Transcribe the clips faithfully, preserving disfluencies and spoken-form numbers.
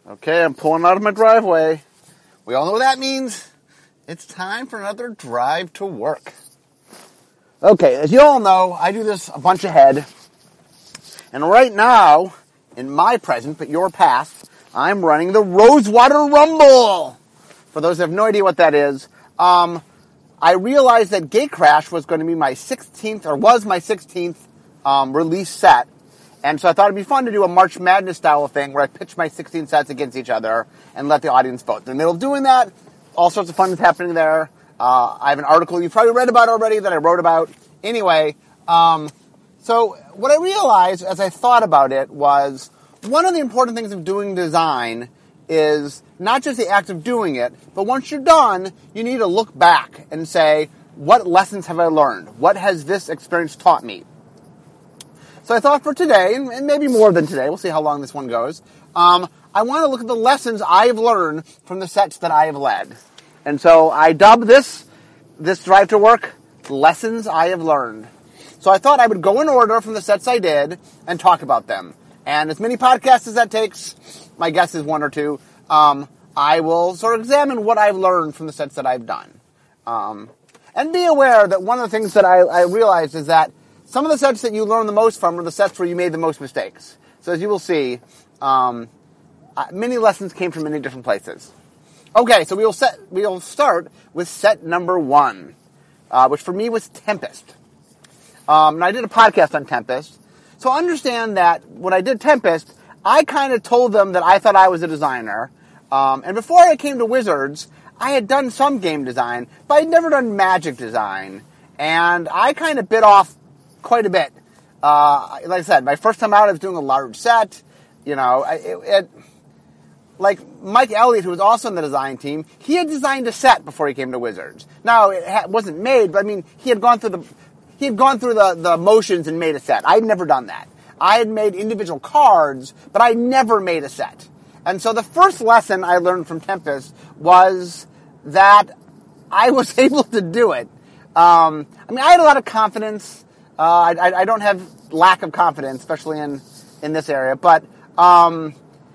Okay, I'm pulling out of my driveway. We all know what that means. It's time for another drive to work. Okay, as you all know, I do this a bunch ahead. And right now, in my present, but your past, I'm running the Rosewater Rumble. For those who have no idea what that is, um, I realized that Gatecrash was going to be my sixteenth, or was my sixteenth um, release set. And so I thought it'd be fun to do a March Madness style thing where I pitch my sixteen sets against each other and let the audience vote. In the middle of doing that, all sorts of fun is happening there. Uh, I have an article you've probably read about already that I wrote about. Anyway, um, so what I realized as I thought about it was one of the important things of doing design is not just the act of doing it, but once you're done, you need to look back and say, what lessons have I learned? What has this experience taught me? So I thought for today, and maybe more than today, we'll see how long this one goes, um, I want to look at the lessons I've learned from the sets that I have led. And so I dubbed this, this drive to work, Lessons I Have Learned. So I thought I would go in order from the sets I did and talk about them. And as many podcasts as that takes, my guess is one or two, um, I will sort of examine what I've learned from the sets that I've done. Um, and be aware that one of the things that I, I realized is that some of the sets that you learn the most from are the sets where you made the most mistakes. So as you will see, um, uh, many lessons came from many different places. Okay, so we will set we will start with set number one, uh, which for me was Tempest. Um, and I did a podcast on Tempest. So understand that when I did Tempest, I kind of told them that I thought I was a designer. Um, and before I came to Wizards, I had done some game design, but I'd never done Magic design. And I kind of bit off quite a bit. Uh, like I said, my first time out, I was doing a large set. You know, it, it, like Mike Elliott, who was also on the design team, he had designed a set before he came to Wizards. Now, it ha- wasn't made, but I mean, he had gone through the he had gone through the, the motions and made a set. I had never done that. I had made individual cards, but I never made a set. And so the first lesson I learned from Tempest was that I was able to do it. Um, I mean, I had a lot of confidence. Uh, I, I don't have lack of confidence, especially in, in this area. But um,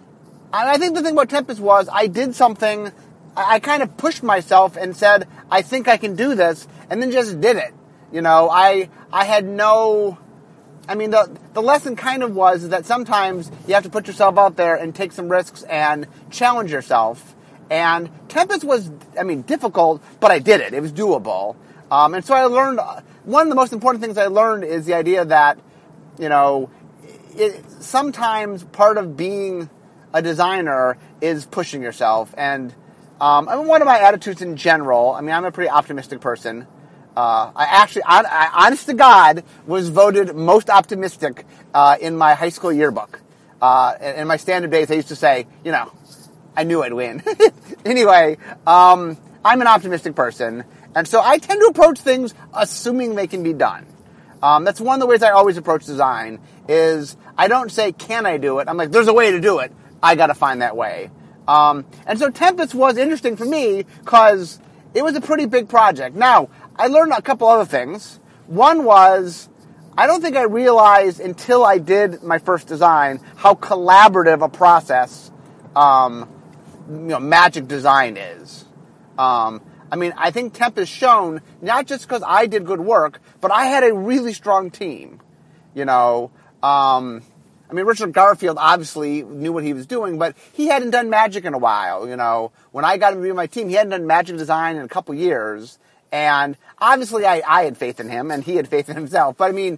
I think the thing about Tempest was I did something. I, I kind of pushed myself and said, I think I can do this, and then just did it. You know, I I had no... I mean, the the lesson kind of was that sometimes you have to put yourself out there and take some risks and challenge yourself. And Tempest was, I mean, difficult, but I did it. It was doable. Um, and so I learned... One of the most important things I learned is the idea that, you know, it, sometimes part of being a designer is pushing yourself. And um, I mean, one of my attitudes in general, I mean, I'm a pretty optimistic person. Uh, I actually, I, I, honest to God, was voted most optimistic uh, in my high school yearbook. Uh, in, in my stand-up days, I used to say, you know, I knew I'd win. Anyway, um, I'm an optimistic person. And so I tend to approach things assuming they can be done. Um, that's one of the ways I always approach design, is I don't say, can I do it? I'm like, there's a way to do it. I got to find that way. Um, and so Tempest was interesting for me because it was a pretty big project. Now, I learned a couple other things. One was, I don't think I realized until I did my first design how collaborative a process um, you know, Magic design is. Um, I mean, I think Tempest shown, not just because I did good work, but I had a really strong team. You know, um, I mean, Richard Garfield obviously knew what he was doing, but he hadn't done Magic in a while. You know, when I got him to be on my team, he hadn't done Magic design in a couple years. And obviously I, I had faith in him, and he had faith in himself. But I mean,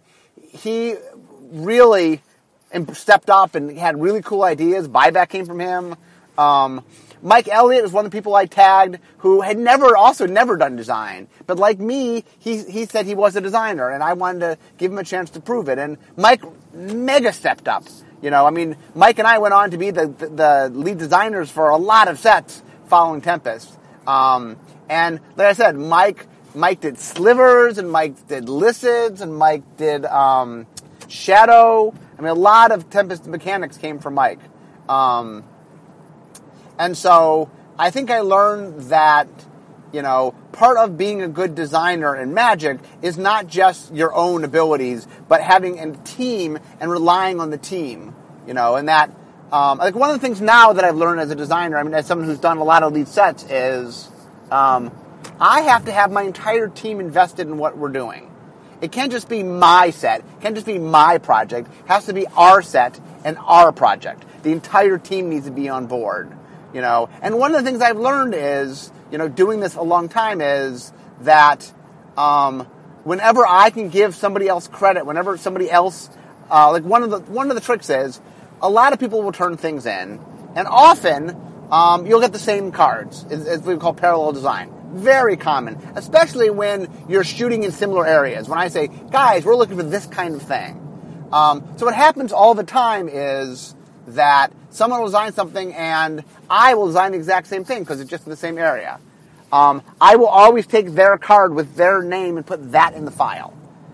he really stepped up and had really cool ideas. Buyback came from him. Um, Mike Elliott was one of the people I tagged who had never, also never done design. But like me, he he said he was a designer, and I wanted to give him a chance to prove it. And Mike mega stepped up. You know, I mean, Mike and I went on to be the the, the lead designers for a lot of sets following Tempest. Um, and like I said, Mike Mike did Slivers, and Mike did Lycids, and Mike did um, Shadow. I mean, a lot of Tempest mechanics came from Mike. Um, and so I think I learned that, you know, part of being a good designer in Magic is not just your own abilities, but having a team and relying on the team, you know, and that Um, like one of the things now that I've learned as a designer, I mean, as someone who's done a lot of these sets, is um, I have to have my entire team invested in what we're doing. It can't just be my set. It can't just be my project. It has to be our set and our project. The entire team needs to be on board, you know. And one of the things I've learned is, you know, doing this a long time is that um, whenever I can give somebody else credit, whenever somebody else, uh, like one of the one of the tricks is, a lot of people will turn things in, and often um, you'll get the same cards. It's, it's what we call parallel design. Very common, especially when you're shooting in similar areas. When I say, guys, we're looking for this kind of thing. Um, so what happens all the time is that someone will design something and I will design the exact same thing because it's just in the same area. Um, I will always take their card with their name and put that in the file.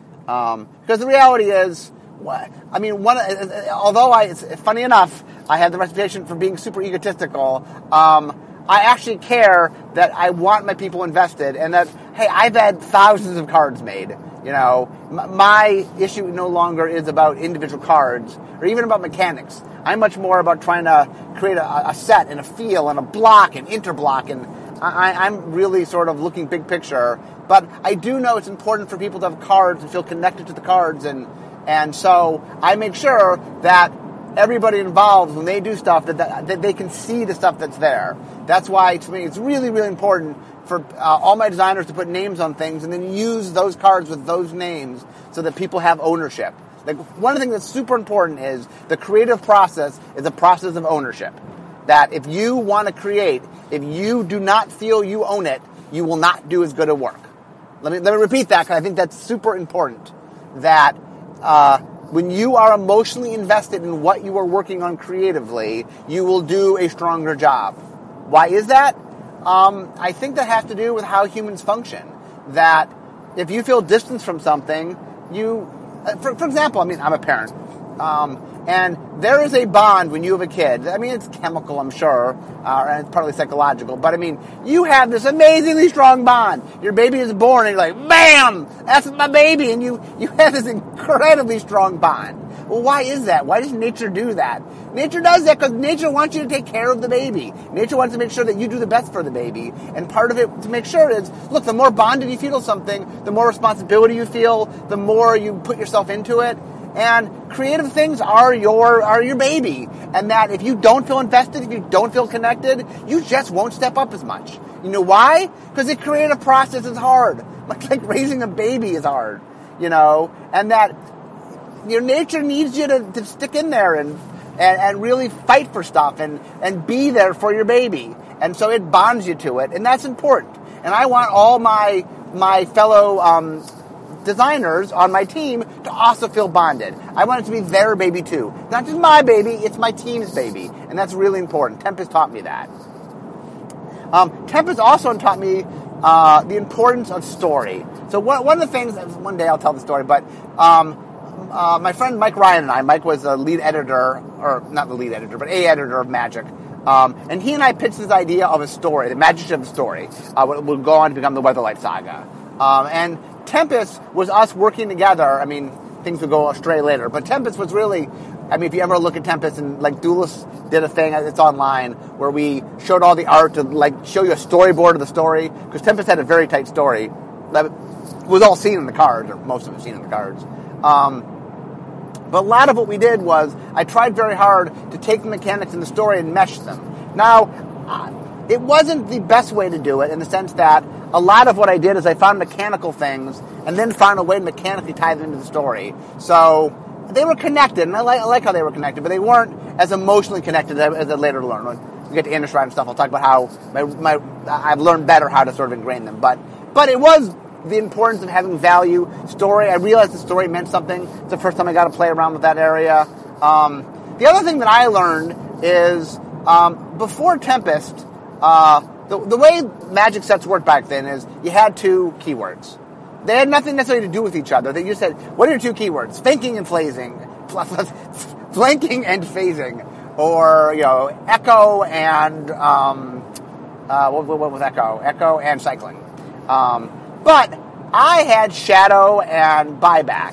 Um, because the reality is, I mean, one. although I, it's funny enough, I have the reputation for being super egotistical, um, I actually care that I want my people invested and that, hey, I've had thousands of cards made. You know, M- my issue no longer is about individual cards or even about mechanics. I'm much more about trying to create a, a set and a feel and a block and interblock, and I, I'm really sort of looking big picture. But I do know it's important for people to have cards and feel connected to the cards, and and so I make sure that everybody involved, when they do stuff, that, that, that they can see the stuff that's there. That's why, to me, it's really, really important for uh, all my designers to put names on things and then use those cards with those names so that people have ownership. Like, one of the things that's super important is the creative process is a process of ownership. That if you want to create, if you do not feel you own it, you will not do as good a work. Let me, let me repeat that, because I think that's super important. That uh, when you are emotionally invested in what you are working on creatively, you will do a stronger job. Why is that? Um, I think that has to do with how humans function. That if you feel distance from something, you, for, for example, I mean, I'm a parent, um, and there is a bond when you have a kid. I mean, it's chemical, I'm sure, uh, and it's partly psychological, but I mean, you have this amazingly strong bond. Your baby is born, and you're like, bam, that's my baby, and you, you have this incredibly strong bond. Well, why is that? Why does nature do that? Nature does that because nature wants you to take care of the baby. Nature wants to make sure that you do the best for the baby. And part of it to make sure is, look, the more bonded you feel to something, the more responsibility you feel, the more you put yourself into it. And creative things are your are your baby. And that if you don't feel invested, if you don't feel connected, you just won't step up as much. You know why? Because the creative process is hard. Like, like raising a baby is hard, you know? And that your nature needs you to, to stick in there and, and, and really fight for stuff and, and be there for your baby. And so it bonds you to it, and that's important. And I want all my my fellow um, designers on my team to also feel bonded. I want it to be their baby too. Not just my baby, it's my team's baby. And that's really important. Tempest taught me that. Um, Tempest also taught me uh, the importance of story. So one, one of the things, one day I'll tell the story, but um, Uh, my friend Mike Ryan and I, Mike was the lead editor, or not the lead editor, but a editor of Magic. Um, and he and I pitched this idea of a story, the Magic Ship story, uh, would, would go on to become the Weatherlight Saga. Um, and Tempest was us working together. I mean, things would go astray later, but Tempest was really, I mean, if you ever look at Tempest, and like Duelist did a thing, it's online, where we showed all the art to like show you a storyboard of the story, because Tempest had a very tight story that was all seen in the cards, or most of it seen in the cards. Um, But a lot of what we did was, I tried very hard to take the mechanics in the story and mesh them. Now, it wasn't the best way to do it, in the sense that a lot of what I did is I found mechanical things, and then found a way to mechanically tie them into the story. So, they were connected, and I like, I like how they were connected, but they weren't as emotionally connected as I, as I later learned. When we get to Innistrad and stuff, I'll talk about how my, my, I've learned better how to sort of ingrain them. But, but it was the importance of having value, story. I realized the story meant something. It's the first time I got to play around with that area. Um, the other thing that I learned is, um, before Tempest, uh, the, the way Magic sets worked back then is you had two keywords. They had nothing necessarily to do with each other. They just said, what are your two keywords? Flanking and phasing. Flanking and phasing. Or, you know, echo and, um, uh, what, what was echo? Echo and cycling. Um, But I had shadow and buyback.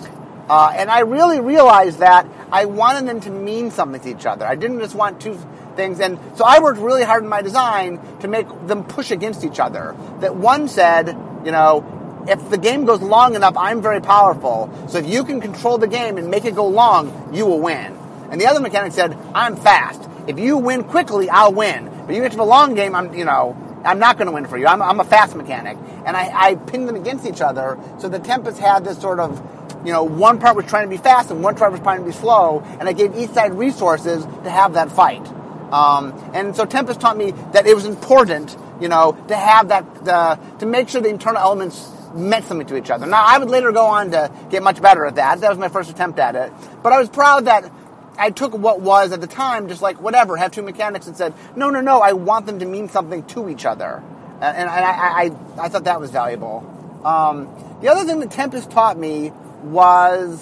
Uh, and I really realized that I wanted them to mean something to each other. I didn't just want two things. And so I worked really hard in my design to make them push against each other. That one said, you know, if the game goes long enough, I'm very powerful. So if you can control the game and make it go long, you will win. And the other mechanic said, I'm fast. If you win quickly, I'll win. But you get to the long game, I'm, you know, I'm not going to win for you. I'm, I'm a fast mechanic. And I, I pinned them against each other. So the Tempest had this sort of, you know, one part was trying to be fast and one part was trying to be slow, and I gave each side resources to have that fight. Um, and so Tempest taught me that it was important, you know, to have that, uh, to make sure the internal elements meant something to each other. Now, I would later go on to get much better at that. That was my first attempt at it. But I was proud that I took what was, at the time, just like, whatever, have two mechanics and said, no, no, no, I want them to mean something to each other. And, and I, I, I, I thought that was valuable. Um, the other thing that Tempest taught me was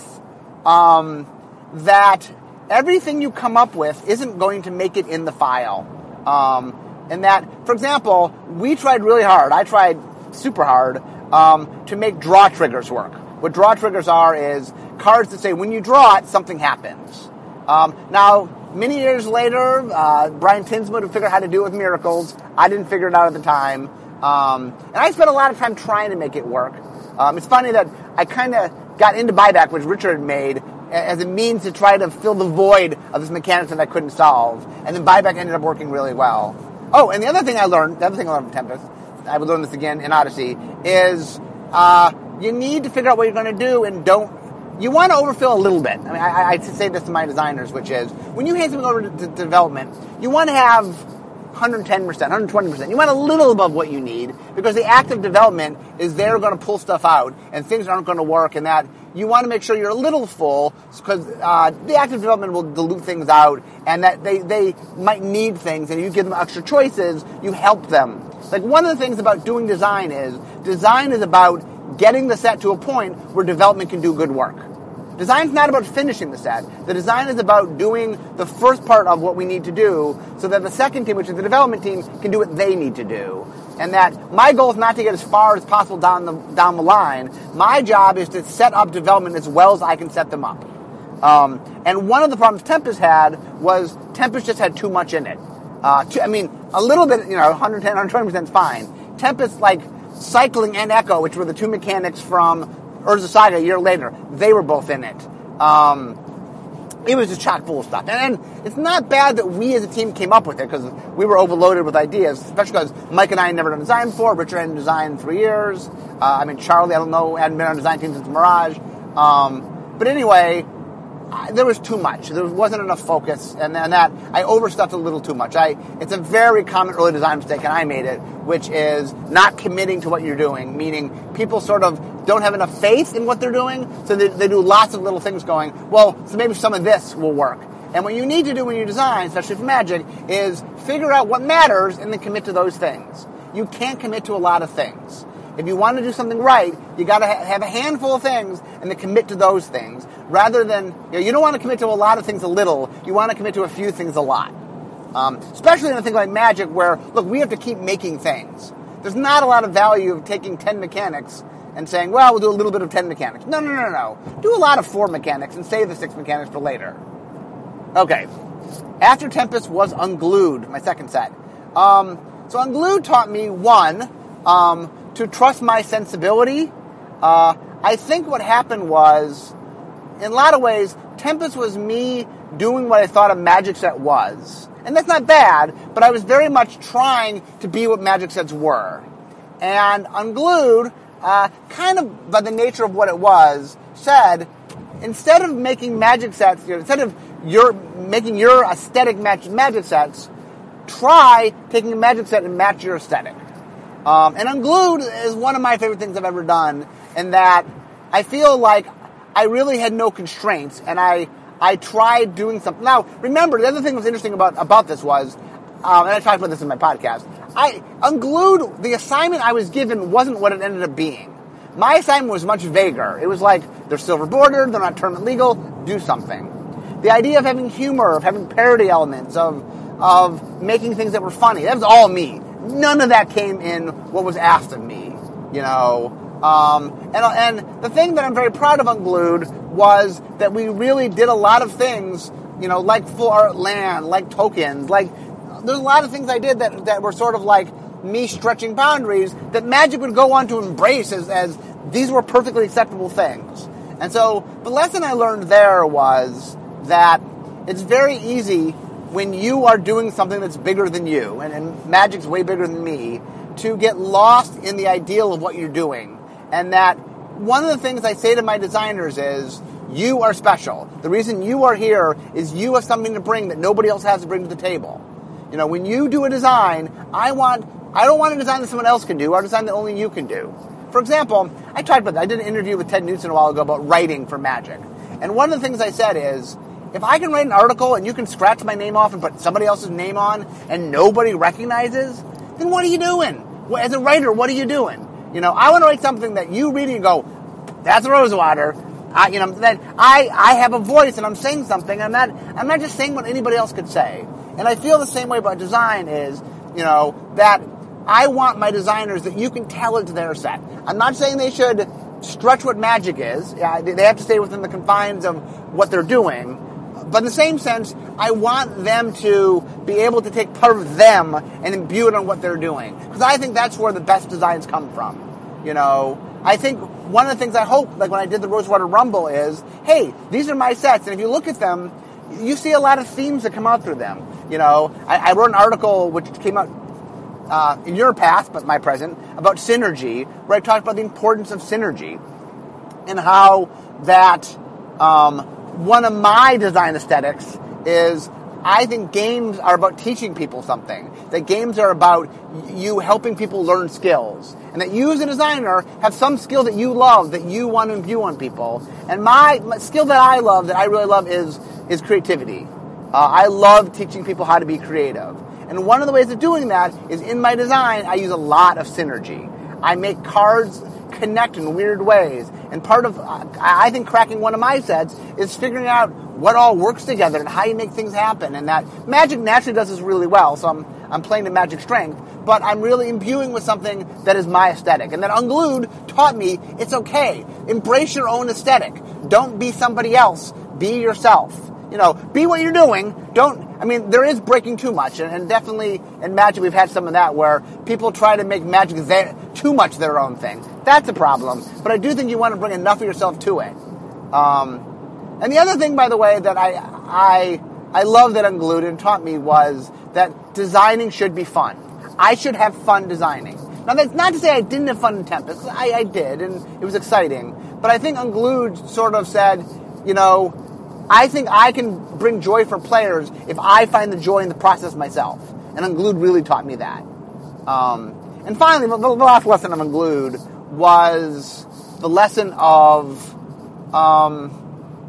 um, that everything you come up with isn't going to make it in the file. Um, and that, for example, we tried really hard, I tried super hard, um, to make draw triggers work. What draw triggers are is cards that say when you draw it, something happens. Um, now, many years later, uh, Brian Tinsma would figure out how to do it with Miracles. I didn't figure it out at the time. Um, and I spent a lot of time trying to make it work. Um, it's funny that I kind of got into Buyback, which Richard made, as a means to try to fill the void of this mechanics that I couldn't solve. And then Buyback ended up working really well. Oh, and the other thing I learned, the other thing I learned from Tempest, I would learn this again in Odyssey, is uh, you need to figure out what you're going to do and don't, you want to overfill a little bit. I mean, I, I say this to my designers, which is, when you hand something over to, to development, you want to have one hundred ten percent, one hundred twenty percent. You want a little above what you need, because the act of development is they're going to pull stuff out, and things aren't going to work, and that you want to make sure you're a little full, because uh, the act of development will dilute things out, and that they, they might need things, and you give them extra choices, you help them. Like, one of the things about doing design is, design is about getting the set to a point where development can do good work. Design's not about finishing the set. The design is about doing the first part of what we need to do so that the second team, which is the development team, can do what they need to do. And that my goal is not to get as far as possible down the down the line. My job is to set up development as well as I can set them up. Um, and one of the problems Tempest had was Tempest just had too much in it. Uh, too, I mean, a little bit, you know, one hundred ten, one hundred twenty percent is fine. Tempest, like Cycling and Echo, which were the two mechanics from Urza Saga a year later, they were both in it. Um, it was just chock full of stuff. And, and it's not bad that we as a team came up with it, because we were overloaded with ideas, especially because Mike and I had never done design before. Richard hadn't designed in three years. Uh, I mean, Charlie, I don't know, hadn't been on a design team since Mirage. Um, but anyway, I, there was too much. There wasn't enough focus, and, and that I overstuffed a little too much. I It's a very common early design mistake, and I made it, which is not committing to what you're doing, meaning people sort of don't have enough faith in what they're doing, so they, they do lots of little things going, well, so maybe some of this will work. And what you need to do when you design, especially for Magic, is figure out what matters and then commit to those things. You can't commit to a lot of things. If you want to do something right, you got to ha- have a handful of things and then commit to those things, rather than, you know, you don't want to commit to a lot of things a little, you want to commit to a few things a lot. Um, especially in a thing like Magic, where, look, we have to keep making things. There's not a lot of value of taking ten mechanics and saying, well, we'll do a little bit of ten mechanics. No, no, no, no. Do a lot of four mechanics and save the six mechanics for later. Okay. After Tempest was Unglued, my second set. Um, so Unglued taught me, one, um, to trust my sensibility. Uh, I think what happened was, in a lot of ways, Tempest was me doing what I thought a Magic set was. And that's not bad, but I was very much trying to be what Magic sets were. And Unglued, uh, kind of by the nature of what it was, said, instead of making Magic sets, you know, instead of your making your aesthetic match Magic sets, try taking a Magic set and match your aesthetic. Um, and Unglued is one of my favorite things I've ever done, in that I feel like I really had no constraints, and I I tried doing something. Now, remember, the other thing that was interesting about, about this was, um, and I talked about this in my podcast, I Unglued, the assignment I was given wasn't what it ended up being. My assignment was much vaguer. It was like, they're silver bordered, they're not tournament legal, do something. The idea of having humor, of having parody elements, of of making things that were funny, that was all me. None of that came in what was asked of me, you know. Um, and, and the thing that I'm very proud of Unglued was that we really did a lot of things, you know, like full art land, like tokens, like there's a lot of things I did that, that were sort of like me stretching boundaries that Magic would go on to embrace as, as these were perfectly acceptable things. And so the lesson I learned there was that it's very easy when you are doing something that's bigger than you, and, and Magic's way bigger than me, to get lost in the ideal of what you're doing. And that one of the things I say to my designers is, you are special. The reason you are here is you have something to bring that nobody else has to bring to the table. You know, when you do a design, I want, I don't want a design that someone else can do, or a design that only you can do. For example, I talked about that. I did an interview with Ted Newton a while ago about writing for Magic. And one of the things I said is, if I can write an article and you can scratch my name off and put somebody else's name on and nobody recognizes, then what are you doing? As a writer, what are you doing? You know, I want to write something that you read and go, that's Rosewater. I, you know, that I, I have a voice and I'm saying something. I'm not, I'm not just saying what anybody else could say. And I feel the same way about design is, you know, that I want my designers that you can tell it's their set. I'm not saying they should stretch what Magic is. Uh, they have to stay within the confines of what they're doing. But in the same sense, I want them to be able to take part of them and imbue it on what they're doing. Because I think that's where the best designs come from. You know, I think one of the things I hope, like when I did the Rosewater Rumble, is, hey, these are my sets. And if you look at them, you see a lot of themes that come out through them. You know, I, I wrote an article which came out uh, in your past, but my present, about synergy, where I talked about the importance of synergy and how that um, one of my design aesthetics is I think games are about teaching people something. That games are about you helping people learn skills. And that you as a designer have some skill that you love, that you want to imbue on people. And my, my skill that I love, that I really love, is, is creativity. Uh, I love teaching people how to be creative. And one of the ways of doing that is in my design, I use a lot of synergy. I make cards connect in weird ways. And part of, I think, cracking one of my sets is figuring out what all works together and how you make things happen. And that Magic naturally does this really well, so I'm I'm playing to Magic strength, but I'm really imbuing with something that is my aesthetic. And that Unglued taught me it's okay. Embrace your own aesthetic. Don't be somebody else. Be yourself. You know, be what you're doing. Don't, I mean, there is breaking too much, and, and definitely in Magic we've had some of that where people try to make Magic their, too much their own thing. That's a problem, but I do think you want to bring enough of yourself to it. Um, and the other thing, by the way, that I I I love that Unglued and taught me was that designing should be fun. I should have fun designing. Now, that's not to say I didn't have fun in Tempest. I, I did, and it was exciting. But I think Unglued sort of said, you know, I think I can bring joy for players if I find the joy in the process myself. And Unglued really taught me that. Um, and finally, the, the last lesson of Unglued was the lesson of um,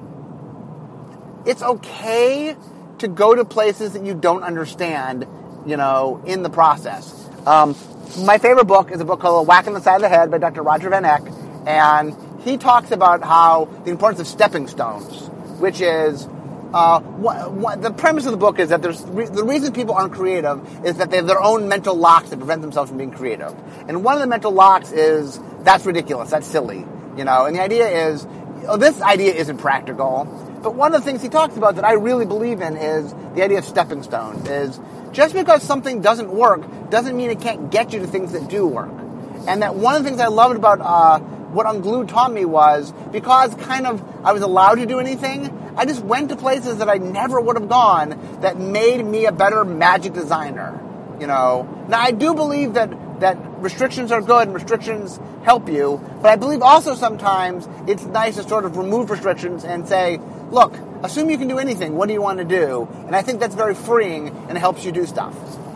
it's okay to go to places that you don't understand, you know, in the process. Um, my favorite book is a book called A Whack on the Side of the Head by Doctor Roger Van Eck, and he talks about how the importance of stepping stones, which is uh, what, what, the premise of the book is that there's re- the reason people aren't creative is that they have their own mental locks that prevent themselves from being creative. And one of the mental locks is, that's ridiculous, that's silly, you know. And the idea is, oh, this idea isn't practical. But one of the things he talks about that I really believe in is the idea of stepping stones. Is just because something doesn't work doesn't mean it can't get you to things that do work. And that one of the things I loved about uh, what Unglued taught me was, because kind of I was allowed to do anything, I just went to places that I never would have gone that made me a better Magic designer. You know, now I do believe that that restrictions are good and restrictions help you, but I believe also sometimes it's nice to sort of remove restrictions and say, look, assume you can do anything. What do you want to do? And I think that's very freeing and it helps you do stuff.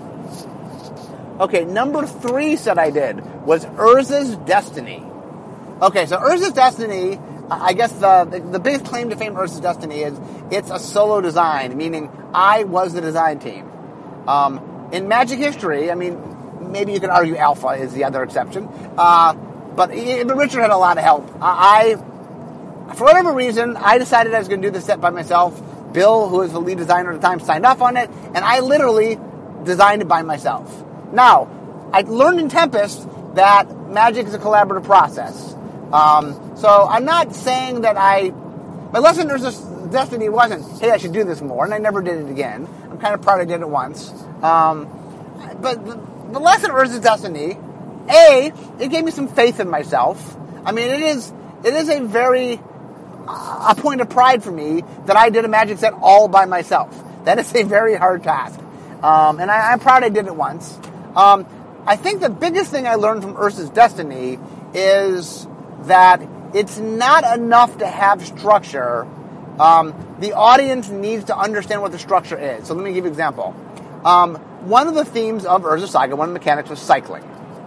Okay, number three set I did was Urza's Destiny. Okay, so Urza's Destiny, I guess the, the the biggest claim to fame of Urza's Destiny is it's a solo design, meaning I was the design team. Um, in Magic history, I mean, maybe you could argue Alpha is the other exception, uh, but, but Richard had a lot of help. I, for whatever reason, I decided I was going to do this set by myself. Bill, who was the lead designer at the time, signed off on it, and I literally designed it by myself. Now, I learned in Tempest that Magic is a collaborative process. Um, so I'm not saying that I my lesson in Urza's Destiny wasn't, hey, I should do this more, and I never did it again. I'm kind of proud I did it once. Um, but the, the lesson in Urza's Destiny, A, it gave me some faith in myself. I mean, it is it is a very, uh, a point of pride for me that I did a magic set all by myself. That is a very hard task. Um, and I, I'm proud I did it once. Um, I think the biggest thing I learned from Urza's Destiny is that it's not enough to have structure. Um, the audience needs to understand what the structure is. So let me give you an example. Um, one of the themes of Urza Saga, one of the mechanics was cycling.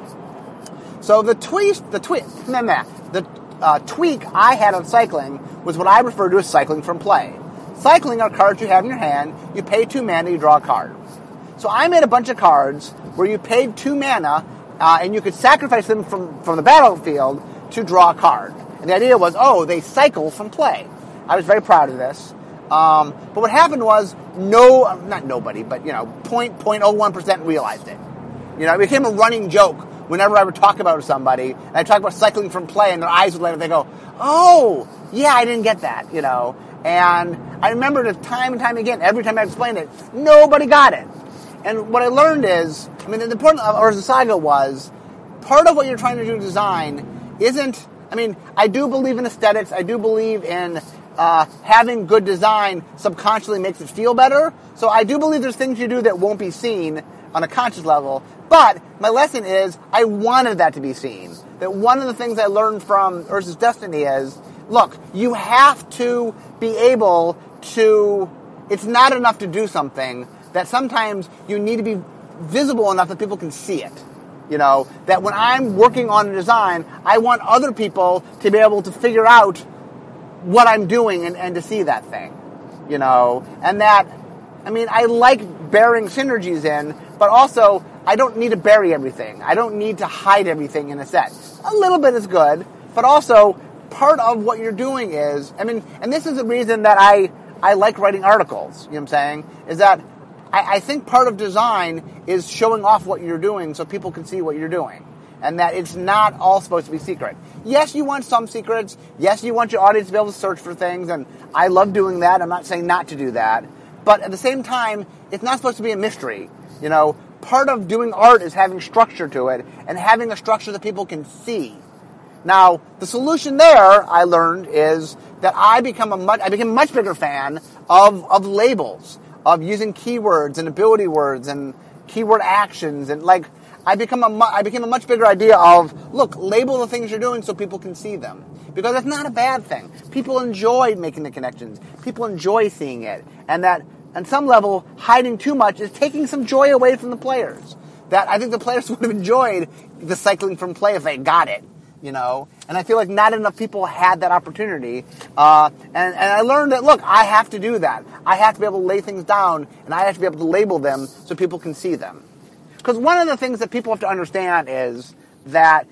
So the twist, the tweak, nah, nah, the uh, tweak I had on cycling was what I refer to as cycling from play. Cycling are cards you have in your hand. You pay two mana, you draw a card. So I made a bunch of cards where you paid two mana, uh, and you could sacrifice them from, from the battlefield to draw a card. And the idea was, oh, they cycle from play. I was very proud of this. Um, but what happened was, no, not nobody, but, you know, zero point zero one percent realized it. You know, it became a running joke whenever I would talk about somebody, and I'd talk about cycling from play, and their eyes would light up, they go, oh, yeah, I didn't get that, you know. And I remember it time and time again, every time I explained it, nobody got it. And what I learned is, I mean, the important of Urza Saga was, part of what you're trying to do in design isn't, I mean, I do believe in aesthetics, I do believe in uh, having good design subconsciously makes it feel better, so I do believe there's things you do that won't be seen on a conscious level, but my lesson is, I wanted that to be seen. That one of the things I learned from Urza's Destiny is, look, you have to be able to, it's not enough to do something, that sometimes you need to be visible enough that people can see it. You know, that when I'm working on a design, I want other people to be able to figure out what I'm doing and, and to see that thing. You know, and that, I mean, I like bearing synergies in, but also, I don't need to bury everything. I don't need to hide everything in a set. A little bit is good, but also, part of what you're doing is, I mean, and this is the reason that I, I like writing articles, you know what I'm saying, is that I, I think part of design is showing off what you're doing so people can see what you're doing. And that it's not all supposed to be secret. Yes, you want some secrets. Yes, you want your audience to be able to search for things, and I love doing that. I'm not saying not to do that. But at the same time, it's not supposed to be a mystery. You know, part of doing art is having structure to it, and having a structure that people can see. Now, the solution there, I learned, is that I become a much, I became a much bigger fan of, of labels, of using keywords and ability words and keyword actions, and like, I become a, I became a much bigger idea of, look, label the things you're doing so people can see them. Because that's not a bad thing. People enjoy making the connections. People enjoy seeing it. And that, on some level, hiding too much is taking some joy away from the players. That I think the players would have enjoyed the cycling from play if they got it. You know, and I feel like not enough people had that opportunity, uh, and, and I learned that, look, I have to do that. I have to be able to lay things down, and I have to be able to label them so people can see them. Because one of the things that people have to understand is that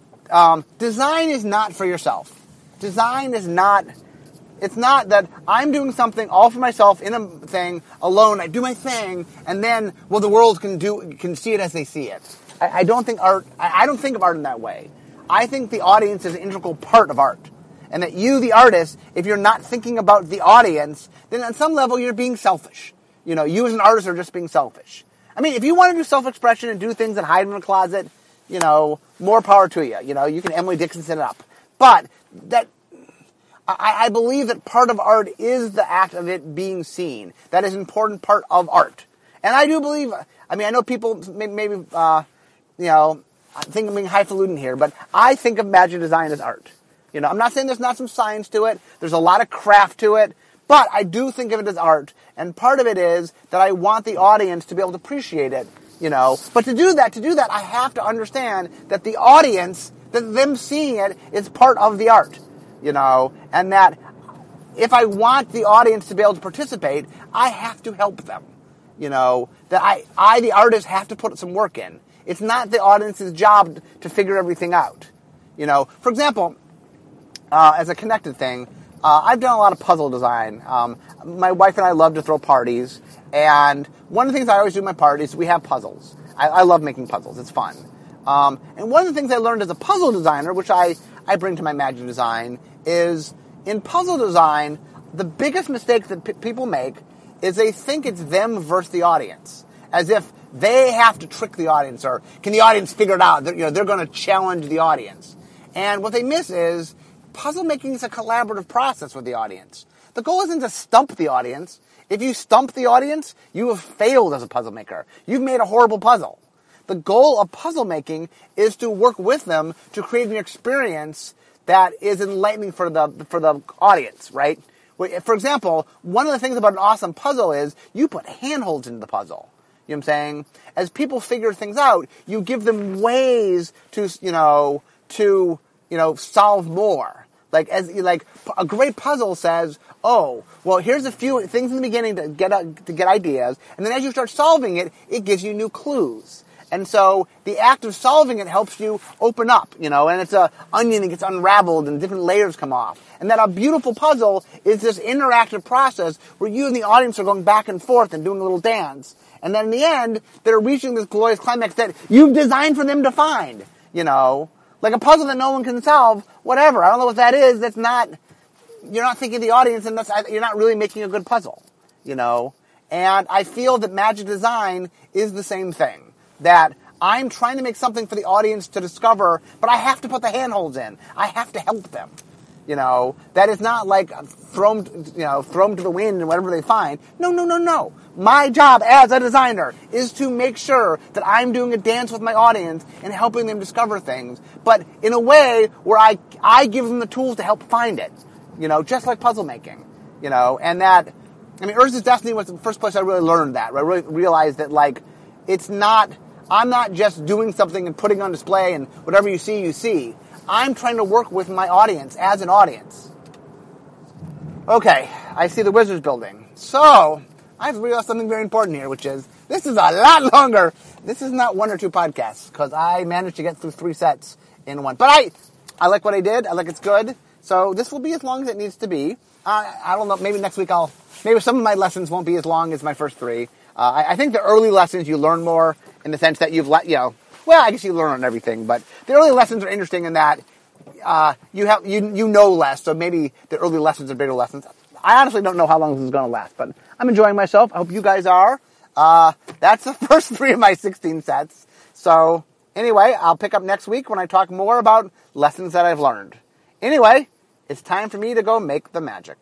um, design is not for yourself. Design is not, it's not that I'm doing something all for myself in a thing, alone, I do my thing, and then, well, the world can do can see it as they see it. I, I don't think art, I, I don't think of art in that way. I think the audience is an integral part of art. And that you, the artist, if you're not thinking about the audience, then on some level you're being selfish. You know, you as an artist are just being selfish. I mean, if you want to do self-expression and do things and hide in a closet, you know, more power to you. You know, you can Emily Dickinson it up. But that, I, I believe that part of art is the act of it being seen. That is an important part of art. And I do believe, I mean, I know people maybe, uh, you know, I think I'm being highfalutin here, but I think of magic design as art. You know, I'm not saying there's not some science to it. There's a lot of craft to it. But I do think of it as art. And part of it is that I want the audience to be able to appreciate it, you know. But to do that, to do that, I have to understand that the audience, that them seeing it is part of the art, you know. And that if I want the audience to be able to participate, I have to help them, you know. That I, I the artist, have to put some work in. It's not the audience's job to figure everything out. You know, for example, uh, as a connected thing, uh, I've done a lot of puzzle design. Um, my wife and I love to throw parties, and one of the things I always do in my parties, we have puzzles. I, I love making puzzles. It's fun. Um, and one of the things I learned as a puzzle designer, which I, I bring to my magic design, is in puzzle design, the biggest mistake that p- people make is they think it's them versus the audience, as if they have to trick the audience, or can the audience figure it out? They're, you know, they're going to challenge the audience. And what they miss is puzzle making is a collaborative process with the audience. The goal isn't to stump the audience. If you stump the audience, you have failed as a puzzle maker. You've made a horrible puzzle. The goal of puzzle making is to work with them to create an experience that is enlightening for the for the audience, right? For example, one of the things about an awesome puzzle is you put handholds into the puzzle. You know what I'm saying? As people figure things out, you give them ways to, you know, to, you know, solve more. Like, as, like, a great puzzle says, oh, well, here's a few things in the beginning to get, uh, to get ideas, and then as you start solving it, it gives you new clues. And so the act of solving it helps you open up, you know, and it's a onion that gets unraveled and different layers come off. And that a beautiful puzzle is this interactive process where you and the audience are going back and forth and doing a little dance. And then in the end, they're reaching this glorious climax that you've designed for them to find, you know. Like a puzzle that no one can solve, whatever. I don't know what that is. That's not, you're not thinking of the audience, and that's, you're not really making a good puzzle, you know. And I feel that magic design is the same thing. That I'm trying to make something for the audience to discover, but I have to put the handholds in. I have to help them. You know, that is not like throw them, you know, throw them to the wind and whatever they find. No, no, no, no. My job as a designer is to make sure that I'm doing a dance with my audience and helping them discover things, but in a way where I I give them the tools to help find it. You know, just like puzzle making. You know, and that, I mean, Urza's Destiny was the first place I really learned that. Where I really realized that, like, it's not, I'm not just doing something and putting on display and whatever you see, you see. I'm trying to work with my audience as an audience. Okay, I see the Wizards building. So, I've realized something very important here, which is, this is a lot longer. This is not one or two podcasts, because I managed to get through three sets in one. But I, I like what I did. I like it's good. So, this will be as long as it needs to be. Uh, I don't know, maybe next week I'll, maybe some of my lessons won't be as long as my first three. Uh, I, I think the early lessons you learn more in the sense that you've let, you know, well, I guess you learn on everything, but the early lessons are interesting in that uh, you have you you know less, so maybe the early lessons are bigger lessons. I honestly don't know how long this is going to last, but I'm enjoying myself. I hope you guys are. Uh, that's the first three of my sixteen sets. So anyway, I'll pick up next week when I talk more about lessons that I've learned. Anyway, it's time for me to go make the magic.